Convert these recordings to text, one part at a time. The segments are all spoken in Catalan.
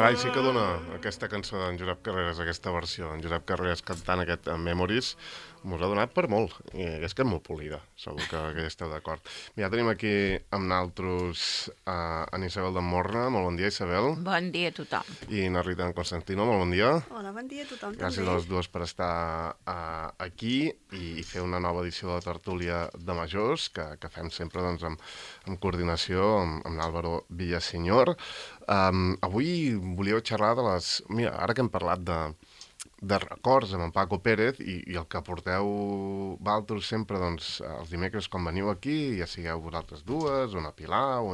Carai, sí que dona aquesta cançó d'en Josep Carreras, aquesta versió d'en Josep Carreras cantant aquest Memories, mos ha donat per molt, i és que és molt polida, segur que esteu d'acord. Ja tenim aquí amb naltros en Isabel de Morna. Molt bon dia, Isabel. Bon dia a tothom. I na Rita en Constantino, molt bon dia. Hola, bon dia a tothom. Gràcies a les dues per estar aquí i fer una nova edició de la tertúlia de majors, que fem sempre doncs, en coordinació amb l'Àlvaro Villaseñor. Avui volíeu xerrar de les... Mira, ara que hem parlat de records amb en Paco Pérez i el que porteu vosaltres sempre doncs, els dimecres quan veniu aquí, ja sigueu vosaltres dues, o en Pilar, o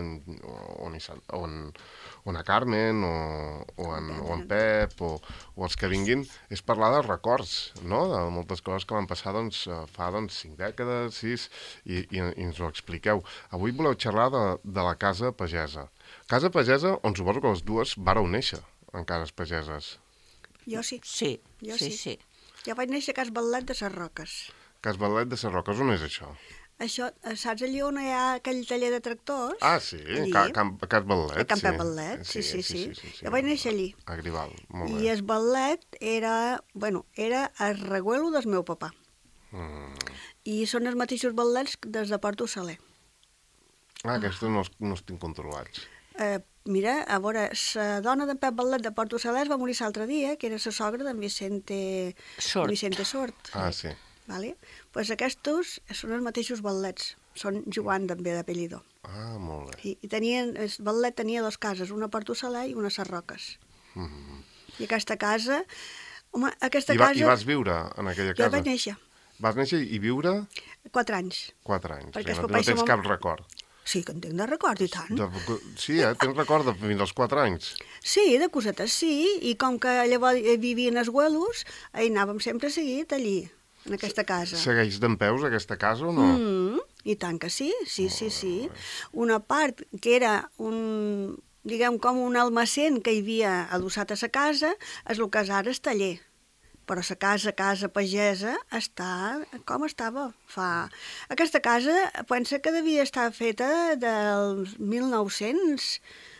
en Carmen, o en Pep, o els que vinguin, és parlar de records, no? De moltes coses que van passar doncs, fa 5 dècades, 6, i ens ho expliqueu. Avui voleu xerrar de la Casa Pagesa. Casa Pagesa, on suposo que les dues vareu néixer en cases pageses. Jo sí. Sí, Jo sí, sí. sí. Jo vaig néixer a Cas Ballet de les Roques. Cas Ballet de les Roques, on és això? Això, saps allí on hi ha aquell taller de tractors? Ah, sí, Cas Ballet. A Campet Ballet, sí. Jo vaig néixer allí. A Grival, molt bé. I el ballet era el reguelo del meu papà. I són els mateixos ballets des de Porto Saler. Aquests no els tinc controlats. Mira, a veure, la dona d'en Pep Ballet de Porto Saler va morir l'altre dia, que era la sogra d'en Vicente Sort. Ah, sí. Vale? Pues aquests són els mateixos ballets, són Joan també d'apellido. Ah, molt bé. I el ballet tenia 2 cases, una a Porto Saler i una a les Roques. I aquesta casa... Home, casa... I vas viure en aquella casa? Jo vaig néixer. Vas néixer i viure? 4 anys. 4 anys. Perquè no tens cap record. Sí, que en tinc de record, i tant. Sí, tens record fins als 4 anys? Sí, de cosetes sí, i com que llavors vivien els güelos, hi anàvem sempre seguit allí, en aquesta casa. Segueix dempeus aquesta casa o no? I tant que sí, sí. Una part que era diguem, com un almacén que hi havia adossat a la casa, és el que és ara el taller. Però la casa pagesa està com estava fa... Aquesta casa, pensa que devia estar feta del 1900.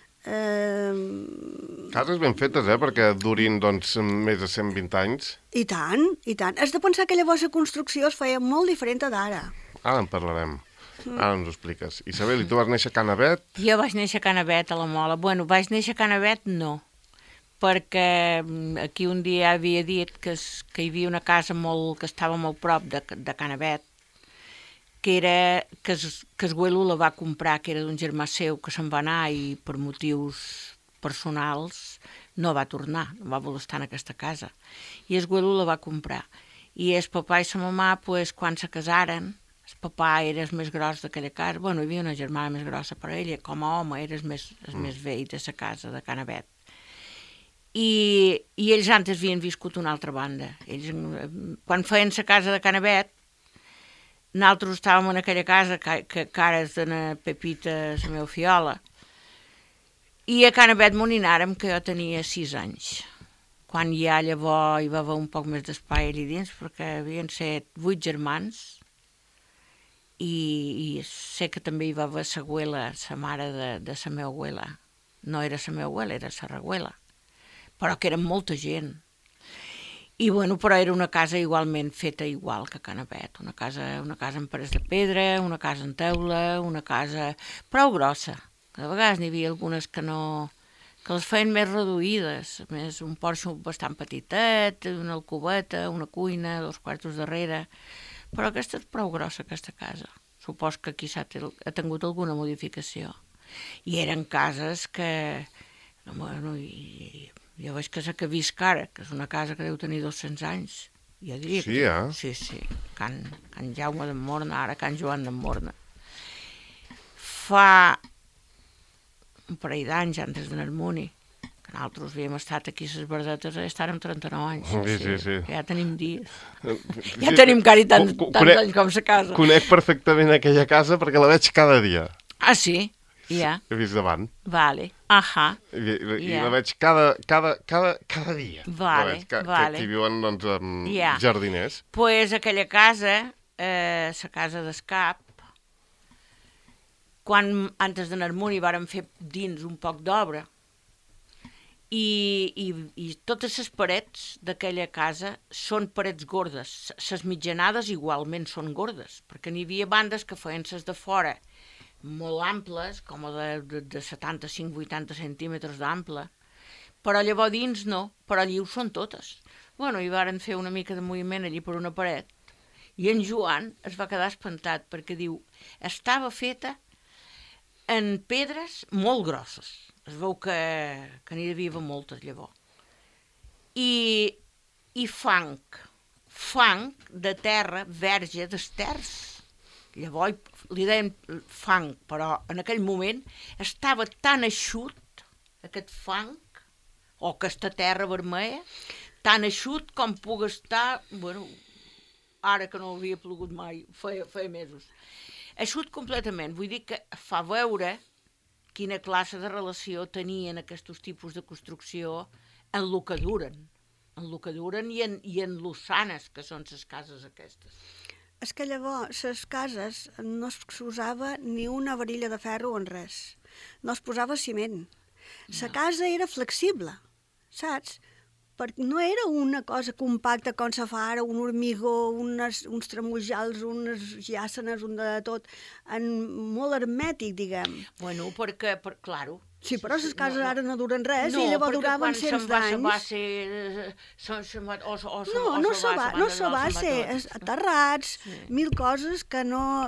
Cases ben fetes, perquè durin doncs, més de 120 anys. I tant. Has de pensar que llavors la construcció es feia molt diferent d'ara. Ara en parlarem. Ara ens ho expliques. Isabel, i tu vas néixer a Canavet? Jo vaig néixer a Canavet, a la Mola. Bueno, vaig néixer a Canavet, no. Perquè aquí un dia havia dit que hi havia una casa que estava molt prop de Canavet, que el güelo la va comprar, que era d'un germà seu, que se'n va anar i per motius personals no va tornar, no va voler estar en aquesta casa. I el güelo la va comprar. I el papà i la mamà, quan se casaren, el papà era el més gros d'aquella casa. Bueno, hi havia una germana més grossa, però ella, com a home, era el més vell de la casa de Canavet. I ells antes havien viscut una altra banda. Ells, quan feien la casa de Canavet, nosaltres estàvem en aquella casa, que ara és de Pepita, la meva fiola, i a Canavet m'ho anàrem, que jo tenia 6 anys. Quan ja llavors hi va haver un poc més d'espai allà dins, perquè havien set 8 germans, i sé que també hi va haver la abuela, la mare de la meva abuela. No era la meva abuela, era la reguela, però que eren molta gent. I bueno, però era una casa igualment feta igual que Canavet, una casa amb parets de pedra, una casa en teula, una casa prou grossa. De vegades n'hi havia algunes que les feien més reduïdes, més un porxo bastant petitet, una alcoveta, una cuina, 2 quartos darrere, però aquesta és prou grossa, aquesta casa. Supos que aquí ha tingut alguna modificació. I eren cases que... Bueno, jo veig que que visc ara, que és una casa que deu tenir 200 anys. Jo diria que... Sí. Can Jaume d'en Morna, ara Can Joan d'en Morna. Fa un parell d'anys, antes de Narmuni, que nosaltres havíem estat aquí a les Verdetes, estàrem 39 anys. Sí. Ja tenim dies. Ja tenim quasi tants anys com la casa. Conec perfectament aquella casa perquè la veig cada dia. Ah, sí? Ja. He vist davant. Vale, ahà. I la veig cada dia. Vale. Que aquí viuen jardiners. Pues aquella casa, la casa d'Escap, quan antes de Narmuni vàrem fer dins un poc d'obra, I totes les parets d'aquella casa són parets gordes. Les mitjanades igualment són gordes, perquè n'hi havia bandes que feien les de fora molt amples, com de 75-80 centímetres d'ample, però llavors dins no, però allí ho són totes. Bueno, i varen fer una mica de moviment allí per una paret, i en Joan es va quedar espantat, perquè diu, estava feta en pedres molt grosses. Es veu que n'hi devia haver moltes llavors. I fang de terra verge d'esters. Llavors li deien fang, però en aquell moment estava tan eixut aquest fang, o aquesta terra vermella, tan eixut com pugui estar, bueno, ara que no havia plogut mai, feia mesos. Eixut completament, vull dir que fa veure quina classe de relació tenien aquests tipus de construcció en lo que duren i en lo sanes que són les cases aquestes. És que llavors les cases no s'usava ni una varilla de ferro en res, no es posava ciment. La casa era flexible, saps? Perquè no era una cosa compacta com se fa ara, un hormigó, uns tramujals, unes llàcenes, un de tot, molt hermètic, diguem. Bueno, claro. Sí, però les cases ara no duren res i llavors duraven cents d'anys. No se va ser aterrats, mil coses que no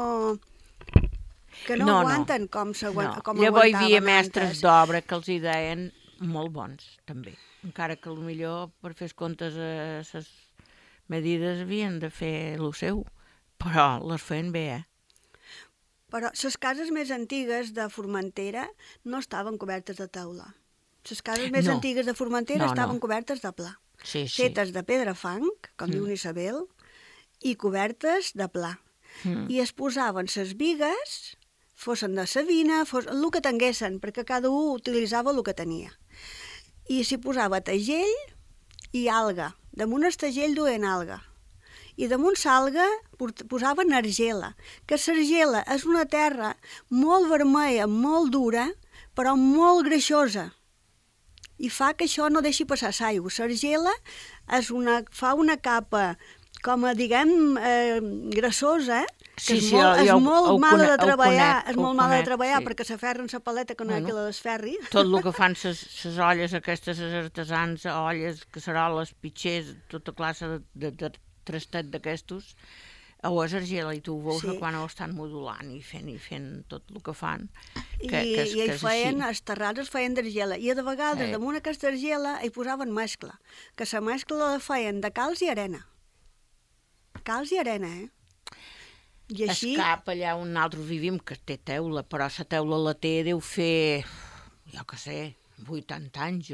aguanten com aguantaven. Llavors hi havia mestres d'obra que els hi deien molt bons, també. Encara que potser per fer comptes a les medides havien de fer el seu, però les feien bé, Però les cases més antigues de Formentera no estaven cobertes de teula. Les cases més antigues de Formentera estaven cobertes de pla. Fetes de pedra fang, com diu Isabel, i cobertes de pla. I es posaven les bigues, fossin de savina, el que tinguessin, perquè cada un utilitzava el que tenia. I s'hi posava tegell i alga. Damunt el tegell duien alga. I damunt l'alga posaven argela, que l'argela és una terra molt vermella, molt dura, però molt greixosa. I fa que això no deixi passar l'aigua. L'argela fa una capa, com a, diguem, grassosa, que és molt mala de treballar, perquè s'aferren la paleta que no hi ha qui la desferri. Tot el que fan les olles aquestes, els artesans, olles, casseroles, pitxers, tota classe de trastet d'aquestos, o és argila, i tu ho veus quan ho estan modulant i fent tot el que fan. I feien, els terrats es feien d'argila, i de vegades damunt aquesta argila hi posaven mescla, que la mescla la feien de calç i arena. Calç i arena, I així... El cap allà on nosaltres vivim, que té teula, però la teula la té, deu fer, jo què sé, 80 anys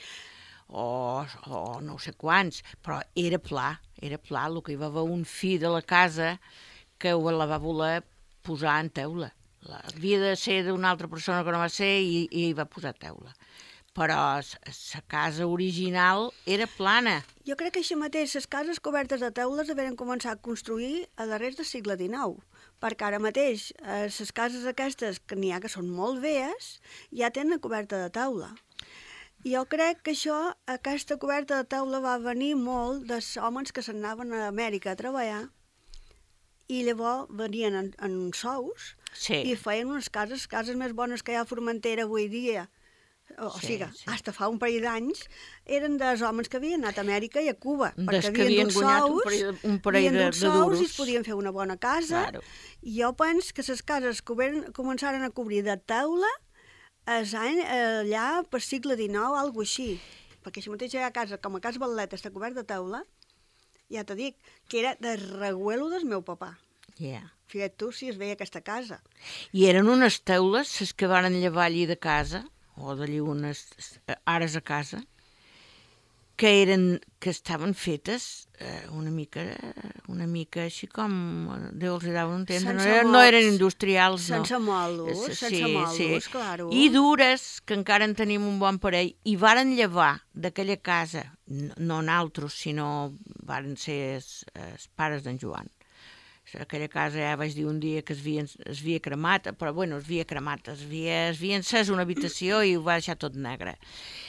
o no sé quants, però era pla, el que hi va haver un fill de la casa que la va voler posar en teula. Havia de ser d'una altra persona que no va ser i hi va posar teula. Però la casa original era plana. Jo crec que així mateix les cases cobertes de teules haveren començat a construir a darrers del segle XIX, perquè ara mateix les cases aquestes, que n'hi ha que són molt velles, ja tenen coberta de teula. Jo crec que aquesta coberta de teula va venir molt dels homes que s'anaven a Amèrica a treballar i llavors venien en sous i feien unes cases més bones que hi ha a Formentera avui dia. Fins fa un parell d'anys eren dels homes que havien anat a Amèrica i a Cuba, perquè havien dut sous i es podien fer una bona casa. I jo penso que les cases començaren a cobrir de teula allà per segle XIX, alguna així. Perquè així mateix hi ha casa, com a Casa Vallet està cobert de teula, ja t'ho dic, que era de reguelo del meu papà. Fíjate tu si es veia aquesta casa. I eren unes teules, les que van llevar allí de casa, o d'allí unes ares a casa, que estaven fetes una mica així com Déu els dava un temps, no eren industrials, no. Sense molos, claro. I dures, que encara en tenim un bon parell, i varen llevar d'aquella casa, no naltros, sinó varen ser els pares d'en Joan. Aquella casa ja vaig dir un dia que es havia cremat, però bueno, es havia encès una habitació i ho va deixar tot negre.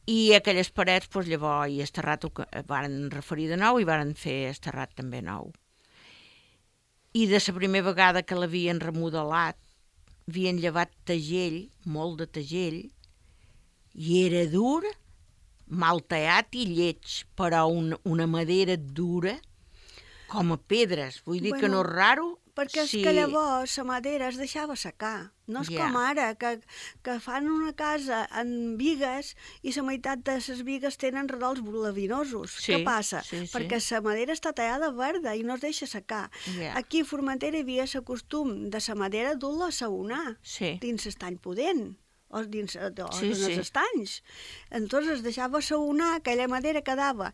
I aquelles parets, doncs, llavors, i esterrat varen referir de nou i varen fer esterrat també nou. I de la primera vegada que l'havien remodelat, havien llevat tegell, molt de tegell, i era dur, mal tallat i lleig, però una madera dura com a pedres. Vull dir que no és raro. Perquè és que llavors la madera es deixava secar. No és com ara, que fan una casa en bigues i la meitat de les bigues tenen redols volavinosos. Què passa? Perquè la madera està tallada verda i no es deixa secar. Aquí a Formentera hi havia el costum de la madera dur-la a saunar dins l'estany pudent o dins els estanys. Entonces es deixava saunar, aquella madera quedava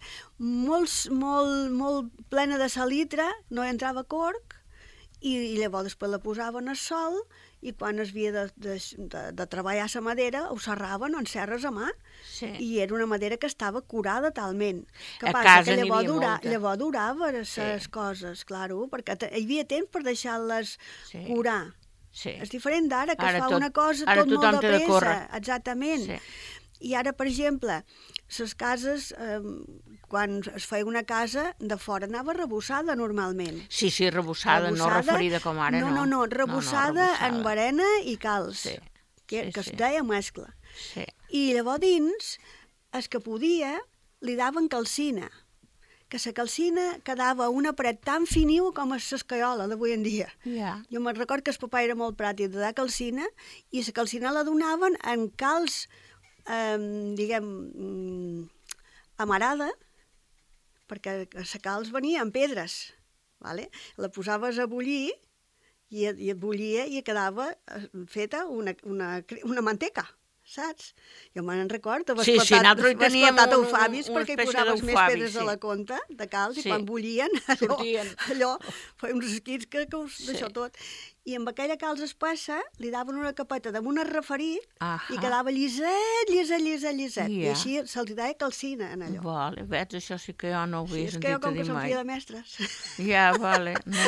molt plena de salitre, no entrava corc, i llavors després la posaven al sol i quan es havia de treballar la madera ho serraven en serres a mà i era una madera que estava curada talment. Què passa? Que llavors durava les coses, claro, perquè hi havia temps per deixar-les curar. És diferent d'ara, que es fa una cosa tot molt de pressa. Exactament. I ara, per exemple, les cases, quan es feia una casa, de fora anava arrebossada normalment. Sí, arrebossada, no referida com ara, no. No, arrebossada en barena i calç, que es deia mescla. I llavors dins, el que podia, li daven calcina, que la calcina quedava una paret tan finiu com l'escaiola d'avui en dia. Jo me'n record que el papà era molt pràctic de dar calcina i la calcina la donaven en calç diguem, amarada, perquè la calç venia en pedres, la posaves a bullir i et bullia i quedava feta una manteca, saps? Jo me'n recordo, sí, nosaltres teníem eufabis perquè hi posaves més pedres de la compta, de calç, i quan bullien, allò feia uns esquits que d'això tot. I amb aquella calç espessa li daven una capeta damunt el referit i quedava lliset. I així se'ls deia calcina en allò. Vale, veig, això sí que jo no ho havia sentit a dir mai. És que jo com que som filla de mestres. Vale, no.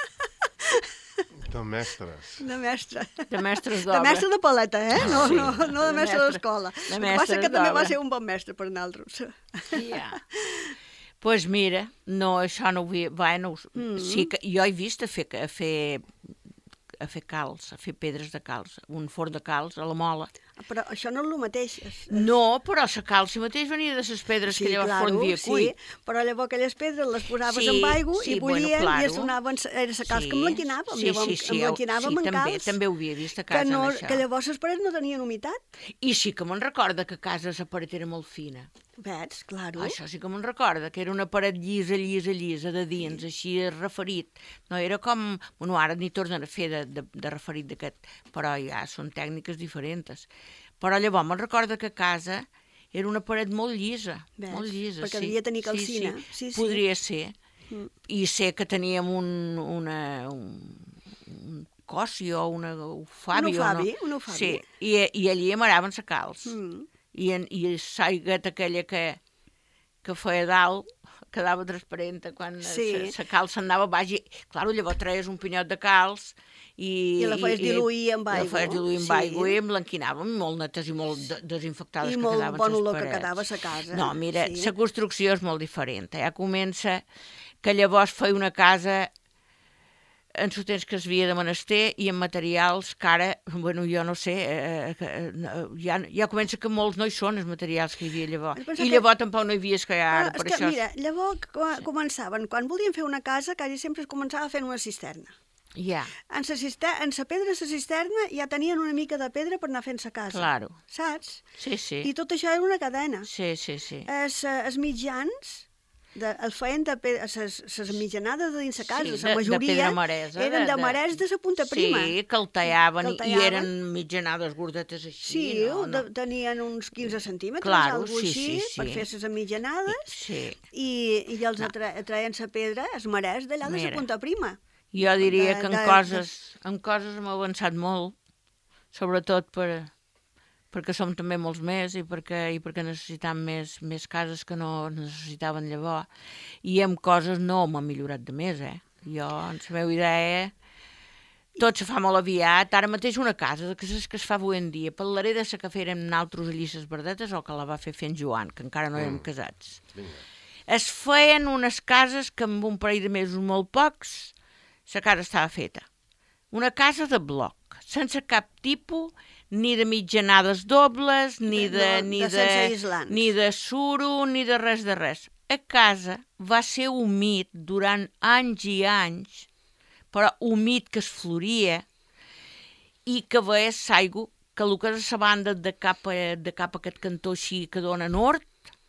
De mestres. De mestre. De mestres d'obra. De mestre de paleta, no de mestre d'escola. El que passa que també va ser un bon mestre per nosaltres. Doncs mira, no, això no ho havia... Bueno, sí que jo he vist a fer calç, a fer pedres de calç, un forn de calç a la mola. Però això no és el mateix. No, però la calç mateix venia de les pedres que llavors forn havia cuit. Sí, però llavors aquelles pedres les posaves amb aigua i bullien i es donaven... Era la calç que emblanquinàvem. Emblanquinàvem en calç. També ho havia vist a casa, això. Que llavors les parets no tenien humitat. I sí que me'n recorda que a casa la paret era molt fina. Veig, claro. Això sí que me'n recorda, que era una paret llisa, de dins, així referit. No era com... Bueno, ara n'hi tornen a fer de referit d'aquest, però ja són tècniques diferents. Però llavors me'n recorda que a casa era una paret molt llisa, perquè devia tenir calcina. Sí. Podria ser. I sé que teníem un cossi o un ufabi. Un ufabi. Sí, i allí amaraven la calç. I l'aiguet aquella que feia dalt quedava transparent quan la calç anava baix. Clar, llavors traies un pinyot de calç i la feies diluir amb aigua i emblanquinàvem molt netes i molt desinfectades que quedaven les parets. I molt bon olor que quedava a casa. No, mira, la construcció és molt diferent. Ja comença que llavors feia una casa en el temps que es havia de menester i en materials que ara, bueno, jo no sé, ja comença que molts no hi són els materials que hi havia llavors. I llavors tampoc no hi havia que hi ha ara. És que, mira, llavors començaven, quan volien fer una casa, quasi sempre es començava fent una cisterna. En la pedra de la cisterna ja tenien una mica de pedra per anar fent la casa. Claro. Saps? Sí. I tot això era una cadena. Sí. Els mitjans el feien les mitjanades de dins la casa, la majoria eren de marès de la punta prima. Sí, que el tallaven i eren mitjanades gordetes així. Sí, tenien uns 15 centímetres, alguna cosa així, per fer les mitjanades, i els traien la pedra, el marès d'allà de la punta prima. Jo diria que en coses hem avançat molt, sobretot perquè som també molts més i perquè necessitam més cases que no necessitaven llavors. I amb coses no m'ha millorat de més, Jo, en la meva idea, tot se fa molt aviat. Ara mateix una casa, que és que es fa avui en dia, parlaré de la que fèrem naltros allí les verdetes o que la va fer fent Joan, que encara no érem casats. Es feien unes cases que amb un parell de mesos molt pocs la casa estava feta. Una casa de bloc, sense cap tipus, ni de mitjanades dobles, ni de suro, ni de res de res. A casa va ser humit durant anys i anys, però humit que es floria i que veies l'aigua, que el que és la banda de cap a aquest cantó així que dona nord,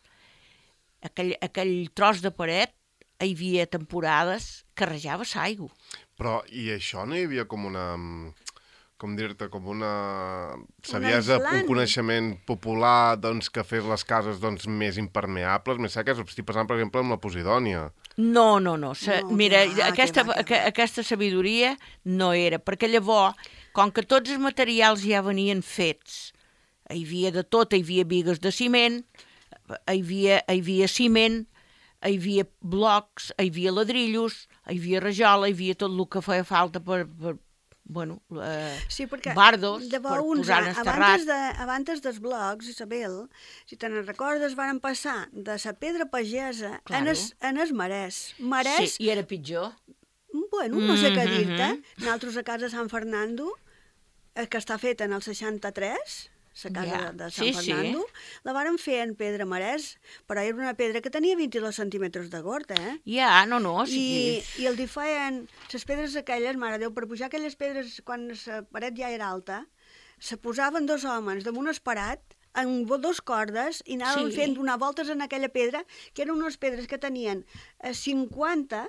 aquell tros de paret, hi havia temporades que rejava l'aigua. Però, i això no hi havia com una... com dir-te, com una saviesa, un coneixement popular doncs, que fes les cases doncs, més impermeables, més seques? Estic pensant, per exemple, en la Posidònia. No. Mira, aquesta sabidoria no era, perquè llavors, com que tots els materials ja venien fets, hi havia de tot, hi havia bigues de ciment, hi havia ciment, hi havia blocs, hi havia ladrillos, hi havia rajola, hi havia tot el que feia falta per sí, bardos, per posar en el terrat. Abans dels blocs, Isabel, si te'n recordes, van passar de la pedra pagesa en el marès. Sí, i era pitjor. Bueno, no sé què dir-te. Nosaltres a casa Sant Fernando, que està feta en el 63, la casa de Sant Fernando, la varen fer en pedra marès, però era una pedra que tenia 22 centímetres de gord, Sí. I el feien les pedres aquelles, mare Déu, per pujar aquelles pedres quan la paret ja era alta, se posaven dos homes damunt esperat, amb dos cordes, i anaven fent donar voltes en aquella pedra, que eren unes pedres que tenien 50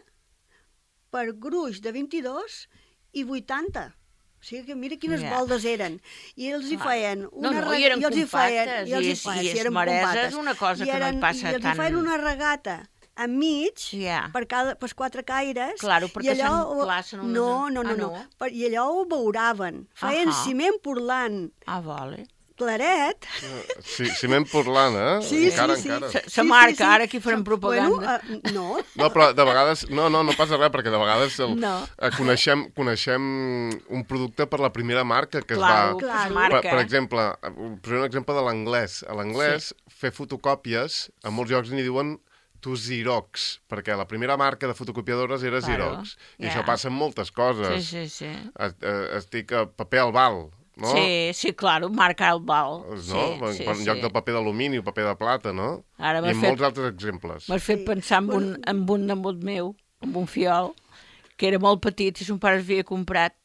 per gruix de 22 i 80. O sigui que mira quines voltes eren. I ells hi feien eren compactes, i es mareses una cosa que no et passa tant. I els hi feien una regata enmig per 4 caires. Claro, perquè s'emplacen unes... No. I allò ho beuraven. Feien ciment portlant. Vale. Claret. Sí, ciment portlant, Sí. Encara. Se marca, ara aquí farem propaganda. No, però de vegades... No passa res, perquè de vegades coneixem un producte per la primera marca que es va... Per exemple, posaré un exemple de l'anglès. A l'anglès, fer fotocòpies, en molts llocs n'hi diuen to Xerox, perquè la primera marca de fotocopiadores era Xerox. I això passa en moltes coses. Sí. Estic a paper albal, no? Sí, claro, marca el val. No? En lloc del paper d'alumini o paper de plata, no? I molts altres exemples. M'has fet pensar en un nebot meu, amb un fiol, que era molt petit, i son pare havia comprat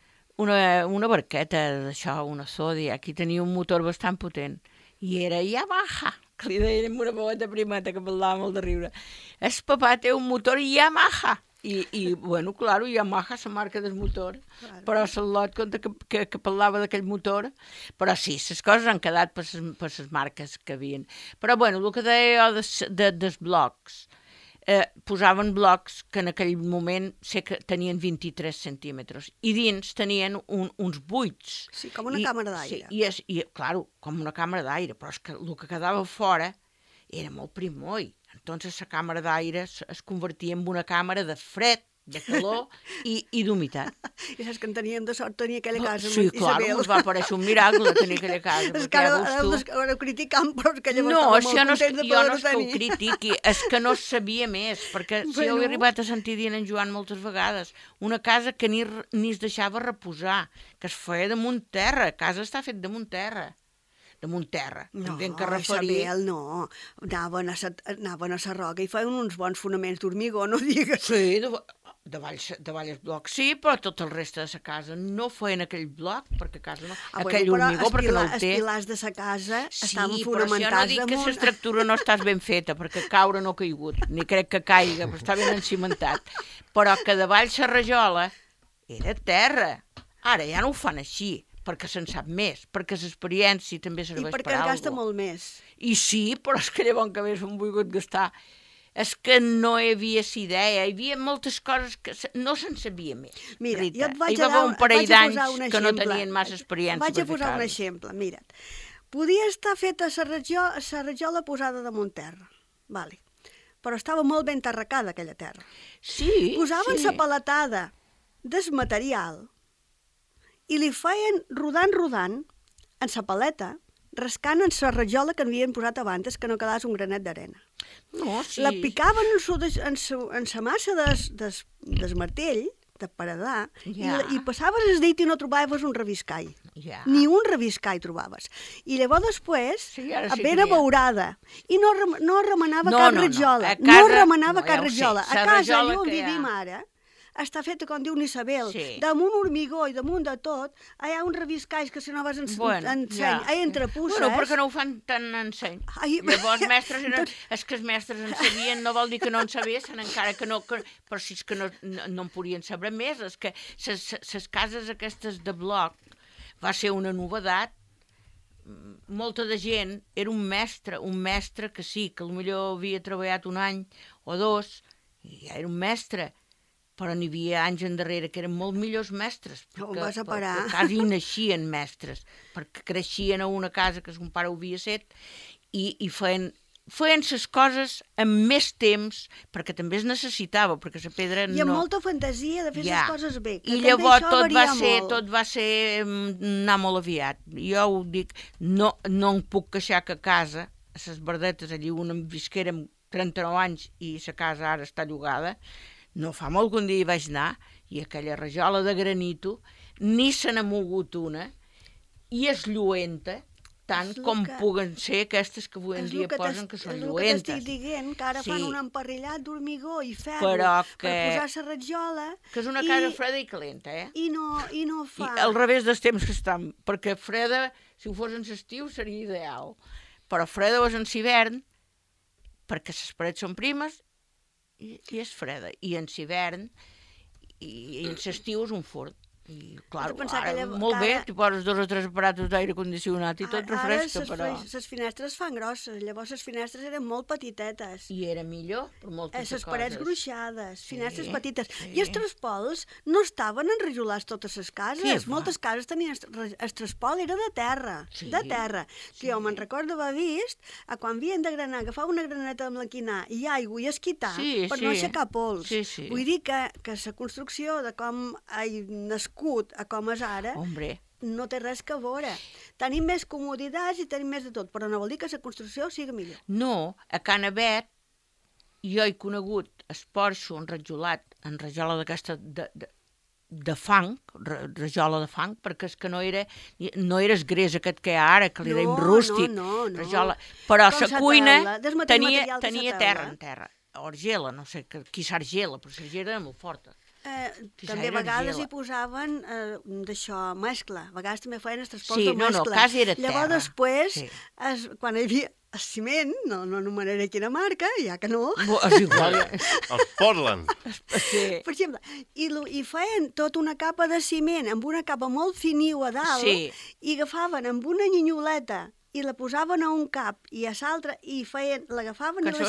una barqueta d'això, una Zodiac, i tenia un motor bastant potent. I era Yamaha, que li deien amb una veueta primeta que parlava molt de riure. El papà té un motor Yamaha. I bueno, claro, Yamaha, la marca del motor, però Salot compta que parlava d'aquell motor, però sí, les coses han quedat per les marques que havien. Però bueno, el que deia jo dels blocs, posaven blocs que en aquell moment sé que tenien 23 centímetres i dins tenien uns buits. Sí, com una càmera d'aire. Sí, i claro, com una càmera d'aire, però és que el que quedava fora era molt primoll. Entonces la càmera d'aire es convertia en una càmera de fred, de calor i d'humitat. I saps que en teníem de sort tenir aquella casa, sí, clar, ens va aparèixer un miracle tenir aquella casa. És que ara ho criticam, però és que llavors estava molt contents de poder-ho tenir. Jo no és que ho critiqui, és que no sabia més, perquè si jo he arribat a sentir dir en Joan moltes vegades, una casa que ni es deixava reposar, que es feia damunt terra, casa està fet damunt terra. No, Isabel, no. Anaven a la roca i feien uns bons fonaments d'hormigó, no digues. Sí, davall el bloc, sí, però tot el reste de la casa no feien aquell bloc, perquè casa no... Aquell hormigó, perquè no el té. Els pilars de la casa estaven fonamentats damunt. Sí, però si jo no dic que l'estructura no està ben feta, perquè caure no ha caigut, ni crec que caiga, però està ben encimentat. Però que davall la rajola era terra. Ara ja no ho fan així, perquè se'n sap més, perquè l'experiència també serveix per alguna cosa. I perquè es gasta molt més. I sí, però és que llavors que més hem volgut gastar. És que no hi havia idea, hi havia moltes coses que no se'n sabia més. Mira, Rita. Jo et vaig a posar un parell d'anys que no tenien massa experiència. Vaig a posar un exemple, mira't. Podia estar feta la rajola posada damunt terra, vale. Però estava molt ben terracada aquella terra. Sí, Posaven la paletada del material i li feien rodant, en sa paleta, rascant en sa rajola que havien posat abans, que no quedés un granet d'arena. No, sí. La picaven en sa massa des martell, de paredar, i passaves el dit i no trobaves un reviscall. Ni un reviscall trobaves. I llavors després, ben abeurada, i no remenava cap rajola. No remenava cap rajola. A casa, allà on vivim ara, està feta, com diu l'Isabel, damunt hormigó i damunt de tot, hi ha uns reviscalls que si no vas enseny, entre pusses... Bueno, perquè no ho fan tan enseny. Llavors, és que els mestres en sabien, no vol dir que no en sabessin, encara que no, però si és que no en podien saber més. És que les cases aquestes de bloc va ser una novedat. Molta de gent era un mestre que sí, que potser havia treballat un any o dos, i ja era un mestre, però n'hi havia anys endarrere que eren molt millors mestres, perquè quasi naixien mestres, perquè creixien a una casa que son pare ho havia set i feien les coses amb més temps, perquè també es necessitava, perquè la pedra no... I amb molta fantasia de fer les coses bé. I llavors tot va ser anar molt aviat. Jo ho dic, no em puc queixar que a casa, a les Verdetes, allí on visquérem 39 anys i la casa ara està llogada, no fa molt que un dia hi vaig anar i aquella rajola de granito ni se n'ha mogut una i és lluenta tant com puguen ser aquestes que avui en dia posen que són lluentes. És el que t'estic dient, que ara fan un emparrillat d'hormigó i ferro per posar la rajola. Que és una casa freda i calenta, I no fa... I al revés dels temps que estan, perquè freda, si ho fos en l'estiu, seria ideal. Però freda és en l'hivern, perquè les parets són primes i és freda. I en l'hivern i en l'estiu és un forn. I, clar, molt bé, t'hi poses 2 o 3 aparatos d'aire condicionat i tot refresca, però... Ara les finestres fan grosses, llavors les finestres eren molt petitetes. I era millor per moltes coses. Les parets gruixades, finestres petites. I els traspols no estaven enrajolats totes les cases. Moltes cases tenien... El traspol era de terra, de terra. Que jo me'n recordo haver vist, quan havien de granar, agafar una graneta de blanquinar i aigua i esquitar per no aixecar pols. Vull dir que la construcció de com nascut a com és ara, no té res que veure. Tenim més comoditats i tenim més de tot, però no vol dir que la construcció sigui millor. No, a Can Abet jo he conegut el porxo enrajolat, en rajola d'aquesta de fang, rajola de fang, perquè és que no era el gres aquest que hi ha ara, que li deim rústic. No. Però la cuina tenia terra en terra. O argela, no sé qui s'argela, però l'argela era molt forta. També a vegades hi posaven d'això, mescla. A vegades també feien els traspols de mescla. No, quasi era terra. Llavors després, quan hi havia el ciment, no anomenaré quina marca, ja que no. És igual. Els Portland. Per exemple, i feien tota una capa de ciment amb una capa molt finiu a dalt i agafaven amb una nyinyoleta i la posaven a un cap i a l'altre i l'agafaven i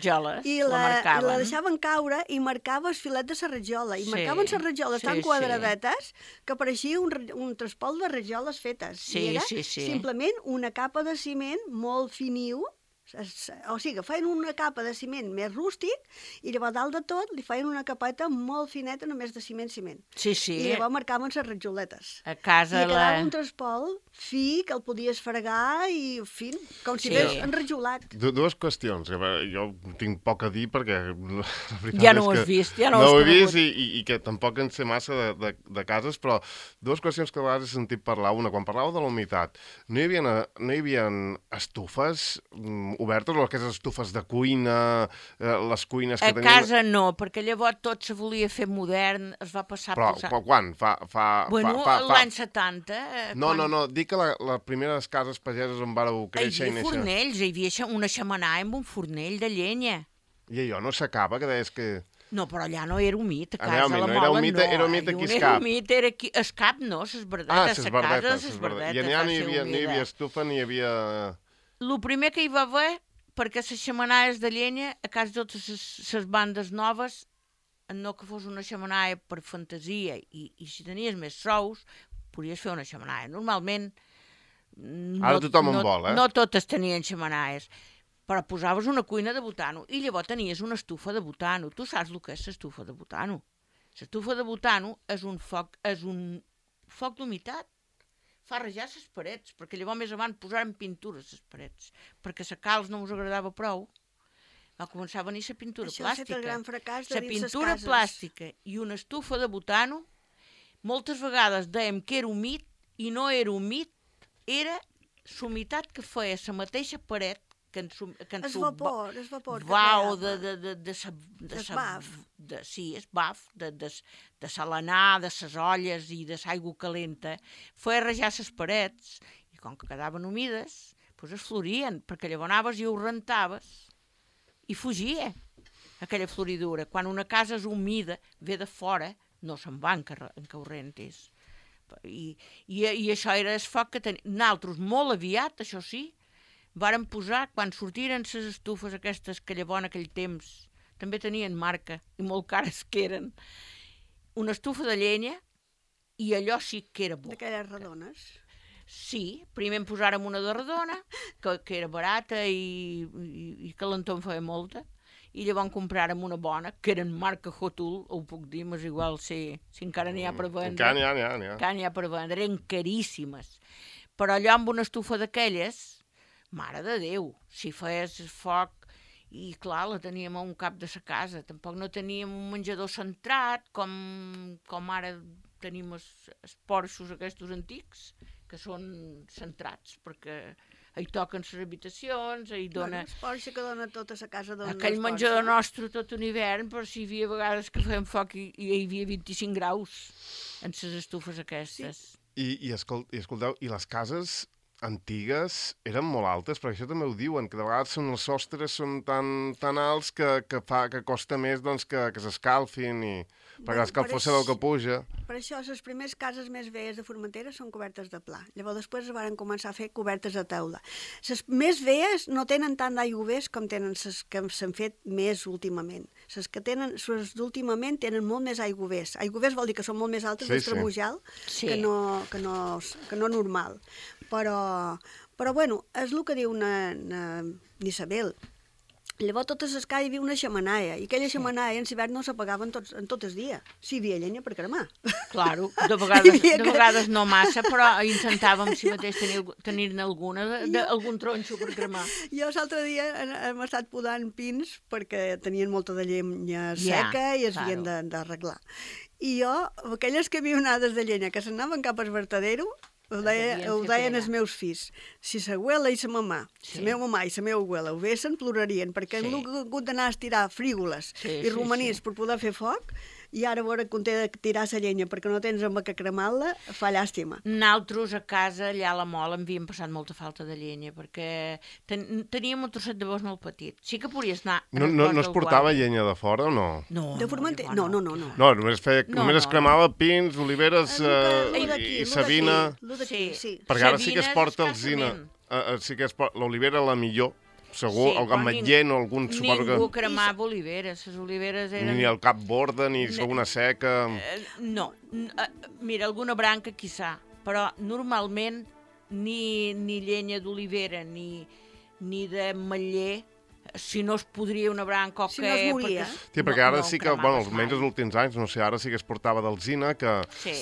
la deixaven caure i marcava el filet de la rajola i marcaven les rajoles tan quadradetes que pareixia un traspol de rajoles fetes i era simplement una capa de ciment molt finiu. O sigui, feien una capa de ciment més rústic i llavors dalt de tot li feien una capeta molt fineta només de ciment. I llavors marcaven les rajoletes. A casa I quedava un traspol fi que el podies fregar i, en fi, com si hagués enrajolat. Dues qüestions. Jo tinc poc a dir perquè la veritat ja no ho has vist, ja no ho has vist i que tampoc en sé massa de cases, però dues qüestions que a vegades he sentit parlar. Una, quan parlàveu de la humitat, no hi havia estufes obertes o aquestes estufes de cuina, les cuines que tenien... A casa no, perquè llavors tot se volia fer modern, es va passar a posar... Però quan? L'any 70... No, dic que les primeres cases pageses on vareu créixer i néixer... Hi havia fornells, hi havia una xemenà amb un fornell de llenya. I allò no s'acaba, que deies que... No, però allà no era humit, a casa no, la Mola no. Era humit aquí Escap. Era humit, era aquí... Escap no, ses verdetes, a casa ses verdetes. I allà no hi havia estufa, ni hi havia... El primer que hi va haver, perquè les xemenaies de llenya, a casa de totes les bandes noves, no que fos una xemenaia per fantasia, i si tenies més sous, podies fer una xemenaia. Normalment... Ara tothom en vol, No totes tenien xemenaies, però posaves una cuina de butano, i llavors tenies una estufa de butano. Tu saps el que és l'estufa de butano? L'estufa de butano és un foc d'humitat fa rajar les parets, perquè llavors més avant posaren pintura a les parets, perquè la calç no us agradava prou. Va començar a venir la pintura Això ha estat plàstica. el gran fracàs de La dins les pintura cases. plàstica i una estufa de butano, moltes vegades dèiem que era humit i no era humit, era l'humitat que feia la mateixa paret que en Es vapor que vau creava. de baf. sí, es baf, de salanar, de ses olles i de l'aigua calenta, feia rajar les parets i com que quedaven humides, doncs es florien, perquè llavors anaves i ho rentaves i fugia aquella floridura. Quan una casa és humida, ve de fora, no se'n va en que ho rentis. I això era el foc que teníem. Nosaltres, molt aviat, això sí, vàrem posar, quan sortiren les estufes aquestes que llavors en aquell temps també tenien marca i molt cares que eren, una estufa de llenya i allò sí que era bo. D'aquelles redones. Sí, primer en posàrem una de redona, que era barata i calentó en feia molta, i llavors en compràrem una bona, que eren marca Hotul, ho puc dir, m'és igual si encara n'hi ha per vendre. Encara n'hi ha. Encara n'hi ha per vendre, eren caríssimes. Però allò amb una estufa d'aquelles, mare de Déu, si feies foc, i clar, la teníem a un cap de sa casa, tampoc no teníem un menjador centrat, com ara tenim els porxos aquests antics, que són centrats, perquè hi toquen les habitacions, hi dona... El porxe que dona tota la casa. Aquell menjador nostre tot un hivern, però si hi havia vegades que fèiem foc i hi havia 25 graus en les estufes aquestes. Sí. I escolteu, i les cases antigues eren molt altes, perquè això també ho diuen, que de vegades els sostres són tan alts que costa més doncs, que s'escalfin, perquè l'escalfor sabeu que puja. Per això, les primeres cases més velles de Formentera són cobertes de pla. Llavors després es van començar a fer cobertes de teula. Les més velles no tenen tant d'aigües com tenen les que s'han fet més últimament. Les que tenen, les d'últimament tenen molt més aigües. Aigües vol dir que són molt més altes del tramujal que no normal. Però bueno, és el que diu n'Isabel. Llavors totes les cases hi havia una xamanaia, i aquella xamanaia en l'hivern no s'apagava en tot el dia. Si hi havia llenya per cremar. Claro, de vegades no massa, però intentàvem si mateix tenir-ne alguna, algun tronxo per cremar. Jo l'altre dia hem estat podant pins perquè tenien molta de llenya seca i es havien d'arreglar. I jo, aquelles camionades de llenya que s'anaven cap al vertedero, ho deien els meus fills. Si sa abuela i sa mamà, la meva mamà i la meva abuela ho vessin, plorarien, perquè han hagut d'anar a estirar frígoles i romanís per poder fer foc, i ara veure que té de tirar la llenya perquè no tens amb què cremar-la, fa llàstima. Nosaltres a casa, allà a la Mola, havíem passat molta falta de llenya, perquè teníem un trosset de bosc molt petit. Sí que podies anar... No es portava llenya de fora o no? De Formentera? No. No, només es cremava pins, oliveres i savina. Perquè ara sí que es porta alzina. L'olivera la millor. Segur, el ametller o algun... Ningú cremava oliveres, les oliveres eren... Ni el cap borda, ni alguna seca... No, mira, alguna branca quizà, però normalment ni llenya d'olivera ni d'ametller, si no es podria una branca o si no es moria. Sí, perquè ara sí que, almenys els últims anys, no sé, ara sí que es portava d'alzina, que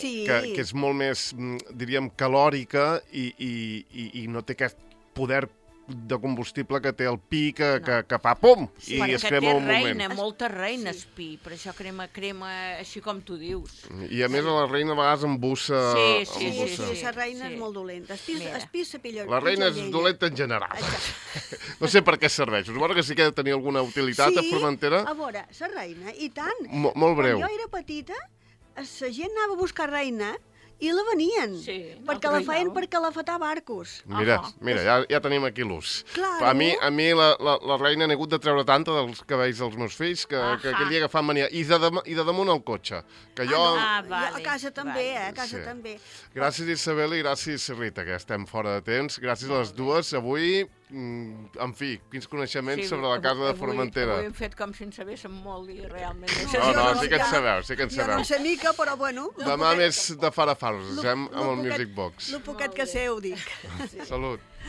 és molt més, diríem, calòrica i no té aquest poder de combustible que té el pi que fa pum i es crema un moment. Perquè té molta reina el pi, per això crema així com tu dius. I a més la reina a vegades embussa. Sí, la reina és molt dolenta. El pi s'apilla. La reina és dolenta en general. No sé per què serveix. Suposo que sí que ha de tenir alguna utilitat a Formentera. A veure, la reina, i tant. Molt breu. Quan jo era petita, la gent anava a buscar reina i la venien, perquè la feien per calafetar barcos. Mira, ja tenim aquí l'ús. A mi la reina n'he hagut de treure tanta dels cabells dels meus fills que aquell dia agafant mania. I de damunt el cotxe. A casa també, a casa també. Gràcies Isabel i gràcies Rita, que estem fora de temps. Gràcies a les dues. Avui, en fi, quins coneixements sobre la casa de Formentera. Avui hem fet com si en sabéssim molt i realment... No, sí que en sabeu, Jo no sé mica, però bueno. Demà més de fara fara. Us amb el Music Box. El poquet que sé ho dic. Salut.